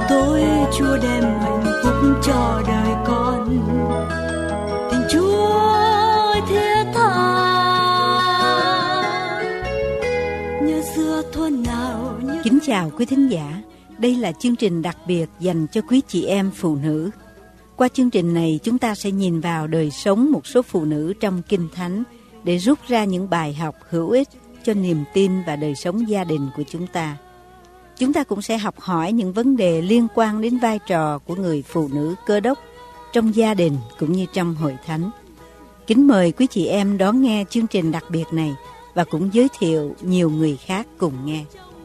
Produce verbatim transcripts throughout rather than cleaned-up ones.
tối Chúa đem hạnh phúc cho đời con. Tình Chúa thiết tha, nhớ xưa thuở nào nhớ... Kính chào quý thính giả, đây là chương trình đặc biệt dành cho quý chị em phụ nữ. Qua chương trình này, chúng ta sẽ nhìn vào đời sống một số phụ nữ trong Kinh Thánh để rút ra những bài học hữu ích cho niềm tin và đời sống gia đình của chúng ta. Chúng ta cũng sẽ học hỏi những vấn đề liên quan đến vai trò của người phụ nữ cơ đốc trong gia đình cũng như trong hội thánh. Kính mời quý chị em đón nghe chương trình đặc biệt này và cũng giới thiệu nhiều người khác cùng nghe.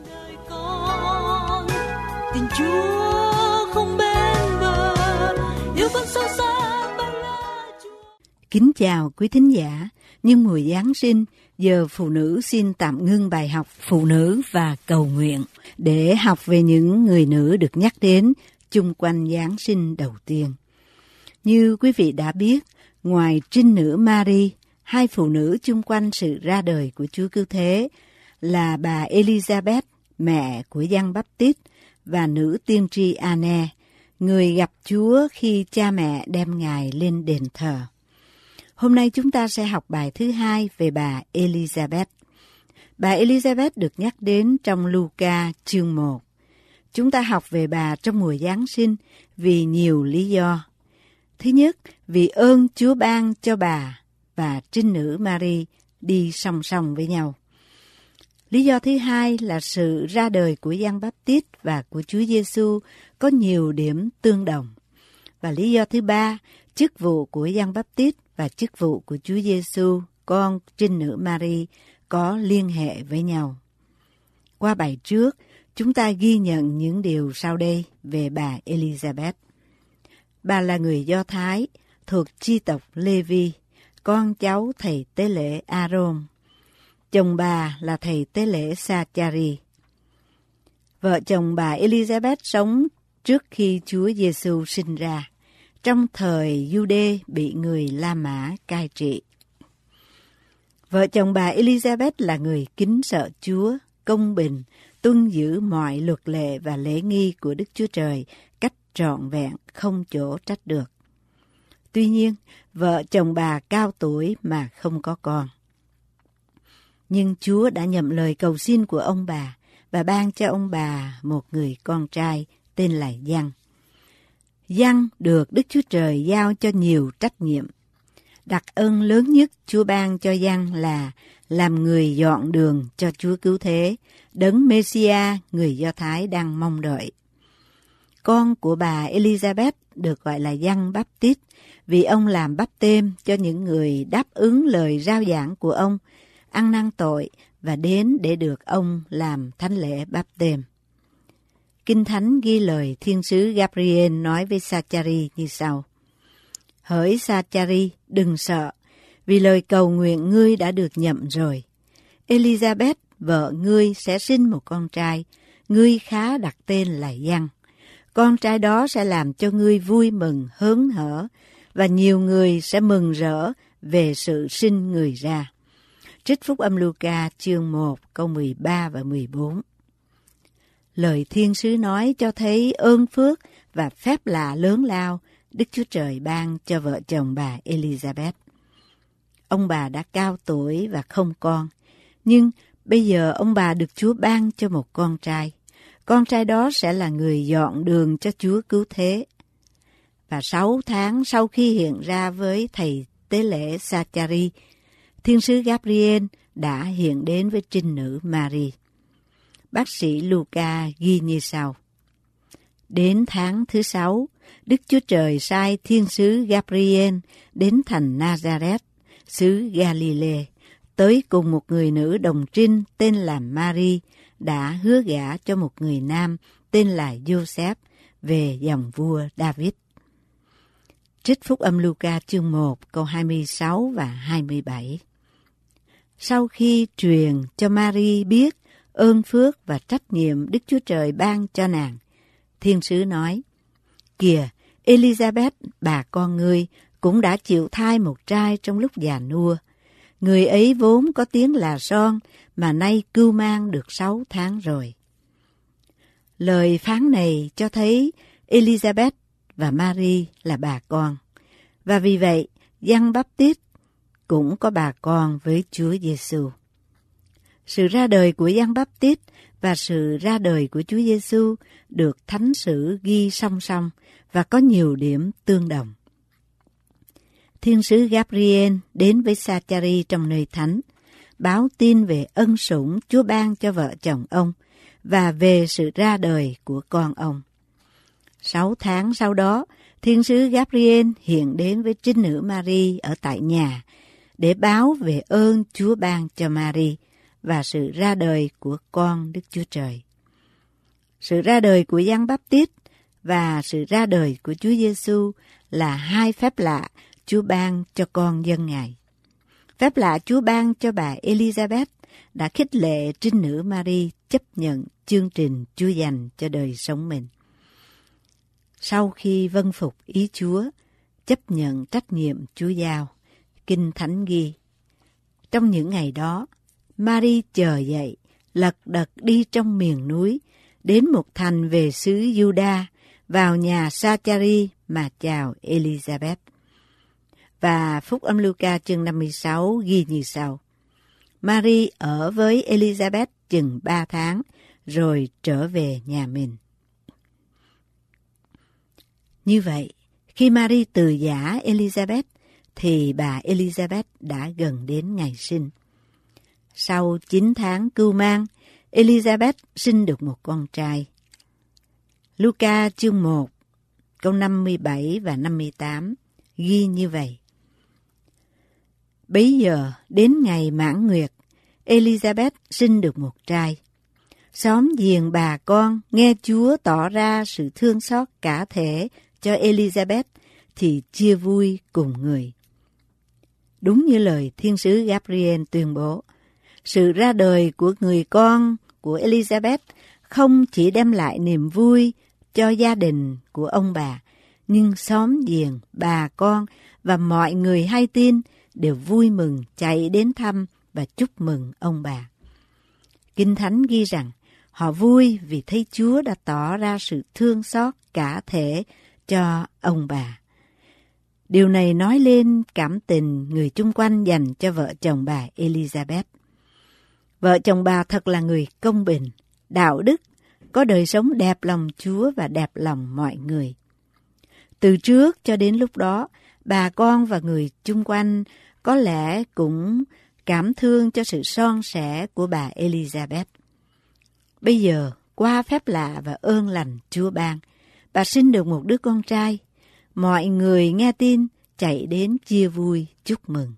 Tình Chúa không bên bờ, yêu con sâu xa bao la Chúa. Kính chào quý thính giả, nhân mùa Giáng sinh, giờ phụ nữ xin tạm ngưng bài học phụ nữ và cầu nguyện để học về những người nữ được nhắc đến chung quanh Giáng sinh đầu tiên. Như quý vị đã biết, ngoài trinh nữ Mary, hai phụ nữ chung quanh sự ra đời của Chúa Cứu Thế là bà Elizabeth, mẹ của Giăng Báp-tít, và nữ tiên tri Anne, người gặp Chúa khi cha mẹ đem Ngài lên đền thờ. Hôm nay chúng ta sẽ học bài thứ hai về bà Elizabeth. Bà Elizabeth được nhắc đến trong Luca chương một. Chúng ta học về bà trong mùa Giáng sinh vì nhiều lý do. Thứ nhất, vì ơn Chúa ban cho bà và trinh nữ Mary đi song song với nhau. Lý do thứ hai là sự ra đời của Giăng Báp-tít và của Chúa Giêsu có nhiều điểm tương đồng. Và lý do thứ ba, chức vụ của Giăng Báp-tít và chức vụ của Chúa Giêsu, con trinh nữ Mary, có liên hệ với nhau. Qua bài trước, chúng ta ghi nhận những điều sau đây về bà Elizabeth. Bà là người Do Thái, thuộc chi tộc Lê-vi, con cháu thầy tế lễ A-rôn. Chồng bà là thầy tế lễ Sa-cha-ri. Vợ chồng bà Elizabeth sống trước khi Chúa Giêsu sinh ra, trong thời Giu-đê bị người La Mã cai trị. Vợ chồng bà Elizabeth là người kính sợ Chúa, công bình, tuân giữ mọi luật lệ và lễ nghi của Đức Chúa Trời cách trọn vẹn, không chỗ trách được. Tuy nhiên, vợ chồng bà cao tuổi mà không có con. Nhưng Chúa đã nhậm lời cầu xin của ông bà và ban cho ông bà một người con trai tên là Giăng. Giăng được Đức Chúa Trời giao cho nhiều trách nhiệm. Đặc ân lớn nhất Chúa ban cho Giăng là làm người dọn đường cho Chúa Cứu Thế, đấng Mê-si-a người Do Thái đang mong đợi. Con của bà Elizabeth được gọi là Giăng Báp-tít vì ông làm báp têm cho những người đáp ứng lời rao giảng của ông, ăn năn tội và đến để được ông làm thánh lễ báp têm. Kinh Thánh ghi lời thiên sứ Gabriel nói với Sa-cha-ri như sau: Hỡi Sa-cha-ri, đừng sợ, vì lời cầu nguyện ngươi đã được nhậm rồi. Elizabeth, vợ ngươi sẽ sinh một con trai, ngươi khá đặt tên là Giăng. Con trai đó sẽ làm cho ngươi vui mừng, hớn hở, và nhiều người sẽ mừng rỡ về sự sinh người ra. Trích Phúc Âm Luca chương một câu mười ba và mười bốn. Lời thiên sứ nói cho thấy ơn phước và phép lạ lớn lao Đức Chúa Trời ban cho vợ chồng bà Elizabeth. Ông bà đã cao tuổi và không con, nhưng bây giờ ông bà được Chúa ban cho một con trai. Con trai đó sẽ là người dọn đường cho Chúa Cứu Thế. Và sáu tháng sau khi hiện ra với thầy tế lễ Sa-cha-ri, thiên sứ Gabriel đã hiện đến với trinh nữ Mary. Bác sĩ Luca ghi như sau: Đến tháng thứ sáu, Đức Chúa Trời sai thiên sứ Gabriel đến thành Nazareth, xứ Galilee, tới cùng một người nữ đồng trinh tên là Mary, đã hứa gả cho một người nam tên là Joseph về dòng vua David. Trích Phúc Âm Luca chương một câu hai mươi sáu và hai mươi bảy. Sau khi truyền cho Mary biết ơn phước và trách nhiệm Đức Chúa Trời ban cho nàng, thiên sứ nói: Kìa, Elizabeth, bà con ngươi, cũng đã chịu thai một trai trong lúc già nua. Người ấy vốn có tiếng là son, mà nay cưu mang được sáu tháng rồi. Lời phán này cho thấy Elizabeth và Mary là bà con. Và vì vậy, Giăng Báp-tít cũng có bà con với Chúa Giêsu. Sự ra đời của Giăng Báp-tít và sự ra đời của Chúa Giêsu được Thánh sử ghi song song và có nhiều điểm tương đồng. Thiên sứ Gabriel đến với Sa-cha-ri trong nơi thánh, báo tin về ân sủng Chúa ban cho vợ chồng ông và về sự ra đời của con ông. Sáu tháng sau đó, thiên sứ Gabriel hiện đến với trinh nữ Mary ở tại nhà để báo về ơn Chúa ban cho Mary và sự ra đời của con Đức Chúa Trời. Sự ra đời của Giăng Báp-tít và sự ra đời của Chúa Giêsu là hai phép lạ Chúa ban cho con dân Ngài. Phép lạ Chúa ban cho bà Elizabeth đã khích lệ trinh nữ Mary chấp nhận chương trình Chúa dành cho đời sống mình. Sau khi vâng phục ý Chúa, chấp nhận trách nhiệm Chúa giao, Kinh Thánh ghi: trong những ngày đó, Mary chờ dậy, lật đật đi trong miền núi, đến một thành về xứ Juda, vào nhà Sa-cha-ri mà chào Elizabeth. Và Phúc âm Luca chương năm mươi sáu ghi như sau: Mary ở với Elizabeth chừng ba tháng, rồi trở về nhà mình. Như vậy, khi Mary từ giã Elizabeth, thì bà Elizabeth đã gần đến ngày sinh. Sau chín tháng cưu mang, Elizabeth sinh được một con trai. Luca chương một, câu năm mươi bảy và năm mươi tám ghi như vậy: Bấy giờ đến ngày mãn nguyệt, Elizabeth sinh được một trai. Xóm giềng bà con nghe Chúa tỏ ra sự thương xót cả thể cho Elizabeth thì chia vui cùng người. Đúng như lời thiên sứ Gabriel tuyên bố, sự ra đời của người con của Elizabeth không chỉ đem lại niềm vui cho gia đình của ông bà, nhưng xóm giềng, bà con và mọi người hay tin đều vui mừng chạy đến thăm và chúc mừng ông bà. Kinh Thánh ghi rằng họ vui vì thấy Chúa đã tỏ ra sự thương xót cả thể cho ông bà. Điều này nói lên cảm tình người chung quanh dành cho vợ chồng bà Elizabeth. Vợ chồng bà thật là người công bình, đạo đức, có đời sống đẹp lòng Chúa và đẹp lòng mọi người. Từ trước cho đến lúc đó, bà con và người chung quanh có lẽ cũng cảm thương cho sự son sẻ của bà Elizabeth. Bây giờ, qua phép lạ và ơn lành Chúa ban, bà sinh được một đứa con trai. Mọi người nghe tin chạy đến chia vui chúc mừng.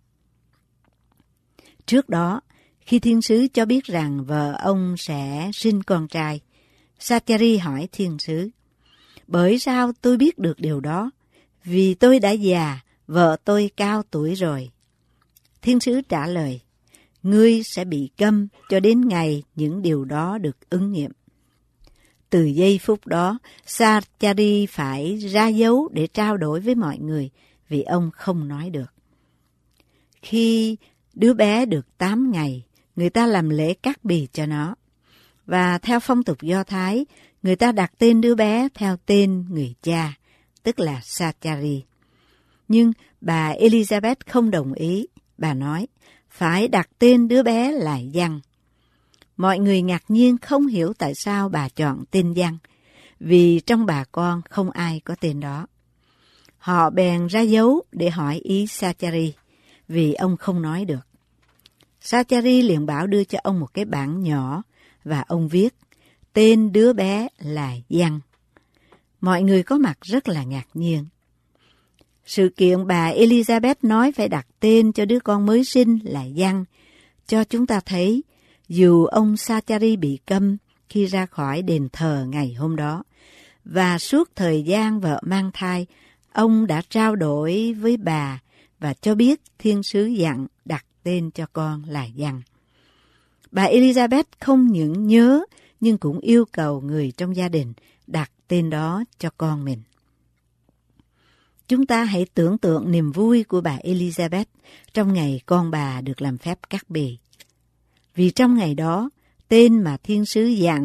Trước đó, khi thiên sứ cho biết rằng vợ ông sẽ sinh con trai, Sa-cha-ri hỏi thiên sứ: Bởi sao tôi biết được điều đó? Vì tôi đã già, vợ tôi cao tuổi rồi. Thiên sứ trả lời: Ngươi sẽ bị câm cho đến ngày những điều đó được ứng nghiệm. Từ giây phút đó, Sa-cha-ri phải ra dấu để trao đổi với mọi người vì ông không nói được. Khi đứa bé được tám ngày, người ta làm lễ cắt bì cho nó. Và theo phong tục Do Thái, người ta đặt tên đứa bé theo tên người cha, tức là Sa-cha-ri. Nhưng bà Elizabeth không đồng ý. Bà nói, phải đặt tên đứa bé là Giăng. Mọi người ngạc nhiên không hiểu tại sao bà chọn tên Giăng, vì trong bà con không ai có tên đó. Họ bèn ra dấu để hỏi ý Sa-cha-ri, vì ông không nói được. Sa-cha-ri liền bảo đưa cho ông một cái bảng nhỏ, và ông viết, tên đứa bé là Giăng. Mọi người có mặt rất là ngạc nhiên. Sự kiện bà Elizabeth nói phải đặt tên cho đứa con mới sinh là Giăng, cho chúng ta thấy, dù ông Sa-cha-ri bị câm khi ra khỏi đền thờ ngày hôm đó, và suốt thời gian vợ mang thai, ông đã trao đổi với bà và cho biết thiên sứ dặn đặt tên cho con là Giăng. Bà Elizabeth không những nhớ nhưng cũng yêu cầu người trong gia đình đặt tên đó cho con mình. Chúng ta hãy tưởng tượng niềm vui của bà Elizabeth trong ngày con bà được làm phép cắt bì. Vì trong ngày đó, tên mà thiên sứ dặn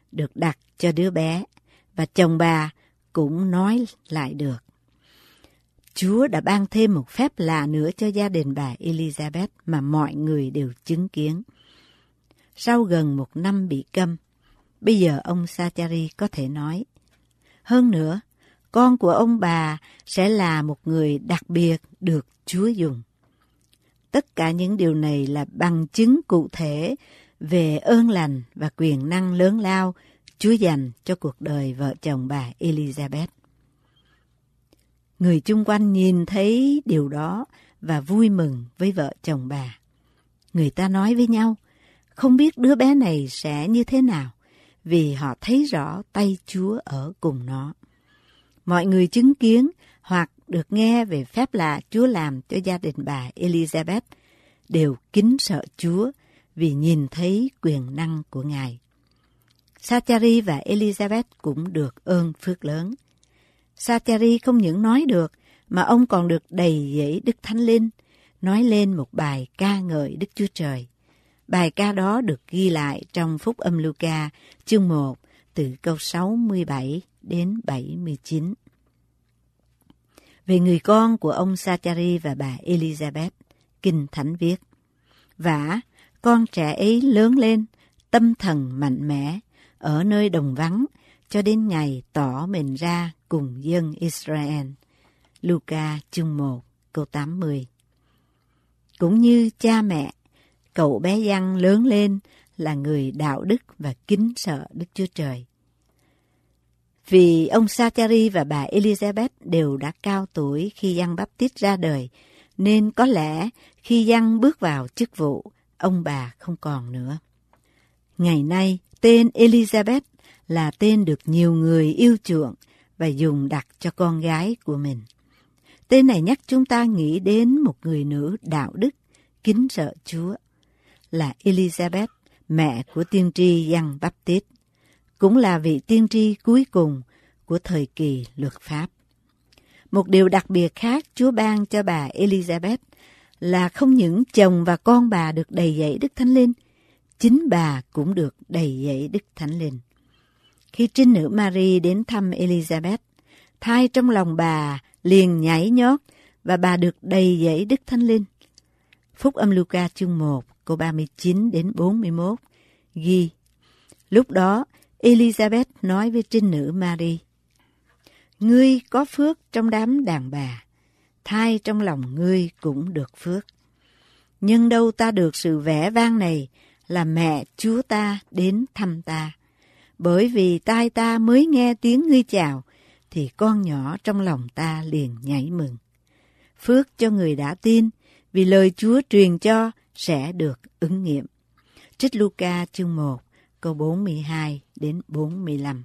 được đặt cho đứa bé, và chồng bà cũng nói lại được. Chúa đã ban thêm một phép lạ nữa cho gia đình bà Elizabeth mà mọi người đều chứng kiến. Sau gần một năm bị câm, bây giờ ông Zachary có thể nói. Hơn nữa, con của ông bà sẽ là một người đặc biệt được Chúa dùng. Tất cả những điều này là bằng chứng cụ thể về ơn lành và quyền năng lớn lao Chúa dành cho cuộc đời vợ chồng bà Elizabeth. Người chung quanh nhìn thấy điều đó và vui mừng với vợ chồng bà. Người ta nói với nhau, không biết đứa bé này sẽ như thế nào, vì họ thấy rõ tay Chúa ở cùng nó. Mọi người chứng kiến hoặc được nghe về phép lạ Chúa làm cho gia đình bà Elizabeth đều kính sợ Chúa vì nhìn thấy quyền năng của Ngài. Zachary và Elizabeth cũng được ơn phước lớn. Zachary không những nói được, mà ông còn được đầy dẫy Đức Thánh Linh, nói lên một bài ca ngợi Đức Chúa Trời. Bài ca đó được ghi lại trong Phúc Âm Luca, chương một, từ câu sáu mươi bảy đến bảy mươi chín. Về người con của ông Zachary và bà Elizabeth, Kinh Thánh viết: Vả, con trẻ ấy lớn lên, tâm thần mạnh mẽ, ở nơi đồng vắng, cho đến ngày tỏ mình ra cùng dân Israel. Luca chương một, câu tám mươi. Cũng như cha mẹ, cậu bé Giăng lớn lên là người đạo đức và kính sợ Đức Chúa Trời. Vì ông Zachary và bà Elizabeth đều đã cao tuổi khi Giăng Báp-tít ra đời, nên có lẽ khi Giăng bước vào chức vụ, ông bà không còn nữa. Ngày nay, tên Elizabeth là tên được nhiều người yêu chuộng và dùng đặt cho con gái của mình. Tên này nhắc chúng ta nghĩ đến một người nữ đạo đức, kính sợ Chúa, là Elizabeth, mẹ của tiên tri Giăng Báp-tít, cũng là vị tiên tri cuối cùng của thời kỳ luật pháp. Một điều đặc biệt khác Chúa ban cho bà Elizabeth là không những chồng và con bà được đầy dẫy Đức Thánh Linh, chính bà cũng được đầy dẫy Đức Thánh Linh. Khi trinh nữ Mary đến thăm Elizabeth, thai trong lòng bà liền nhảy nhót và bà được đầy dẫy Đức Thánh Linh. Phúc Âm Luca chương một, câu ba mươi chín đến bốn mươi mốt ghi: Lúc đó, Elizabeth nói với trinh nữ Mary: Ngươi có phước trong đám đàn bà, thai trong lòng ngươi cũng được phước. Nhưng đâu ta được sự vẻ vang này là mẹ Chúa ta đến thăm ta. Bởi vì tai ta mới nghe tiếng ngươi chào, thì con nhỏ trong lòng ta liền nhảy mừng. Phước cho người đã tin, vì lời Chúa truyền cho sẽ được ứng nghiệm. Trích Luca chương một, câu bốn mươi hai đến bốn mươi lăm.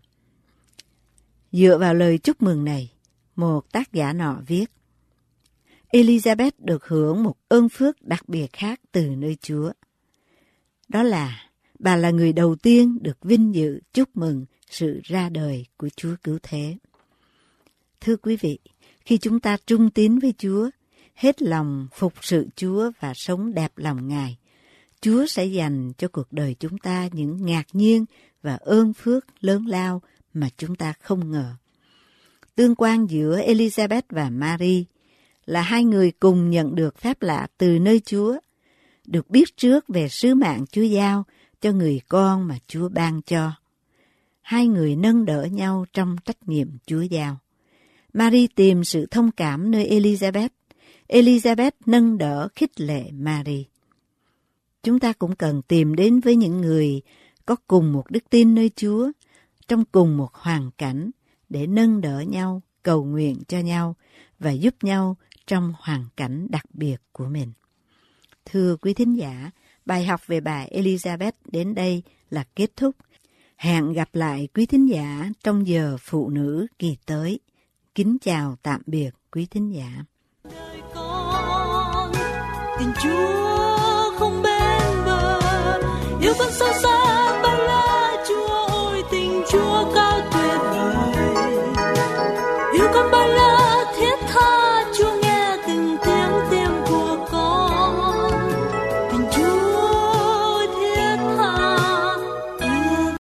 Dựa vào lời chúc mừng này, một tác giả nọ viết: Elizabeth được hưởng một ơn phước đặc biệt khác từ nơi Chúa. Đó là bà là người đầu tiên được vinh dự chúc mừng sự ra đời của Chúa Cứu Thế. Thưa quý vị, khi chúng ta trung tín với Chúa, hết lòng phục sự Chúa và sống đẹp lòng Ngài, Chúa sẽ dành cho cuộc đời chúng ta những ngạc nhiên và ơn phước lớn lao mà chúng ta không ngờ. Tương quan giữa Elizabeth và Mary là hai người cùng nhận được phép lạ từ nơi Chúa, được biết trước về sứ mạng Chúa giao cho người con mà Chúa ban cho. Hai người nâng đỡ nhau trong trách nhiệm Chúa giao. Mary tìm sự thông cảm nơi Elizabeth. Elizabeth nâng đỡ khích lệ Mary. Chúng ta cũng cần tìm đến với những người có cùng một đức tin nơi Chúa, trong cùng một hoàn cảnh, để nâng đỡ nhau, cầu nguyện cho nhau và giúp nhau trong hoàn cảnh đặc biệt của mình. Thưa quý thính giả, bài học về bà Elizabeth đến đây là kết thúc. Hẹn gặp lại quý thính giả trong giờ phụ nữ kỳ tới. Kính chào tạm biệt quý thính giả. Đời con, tình Chúa không bên bờ, yêu con sâu xa bao la. Chúa ơi, tình Chúa cao tuyệt vời, yêu con bao la.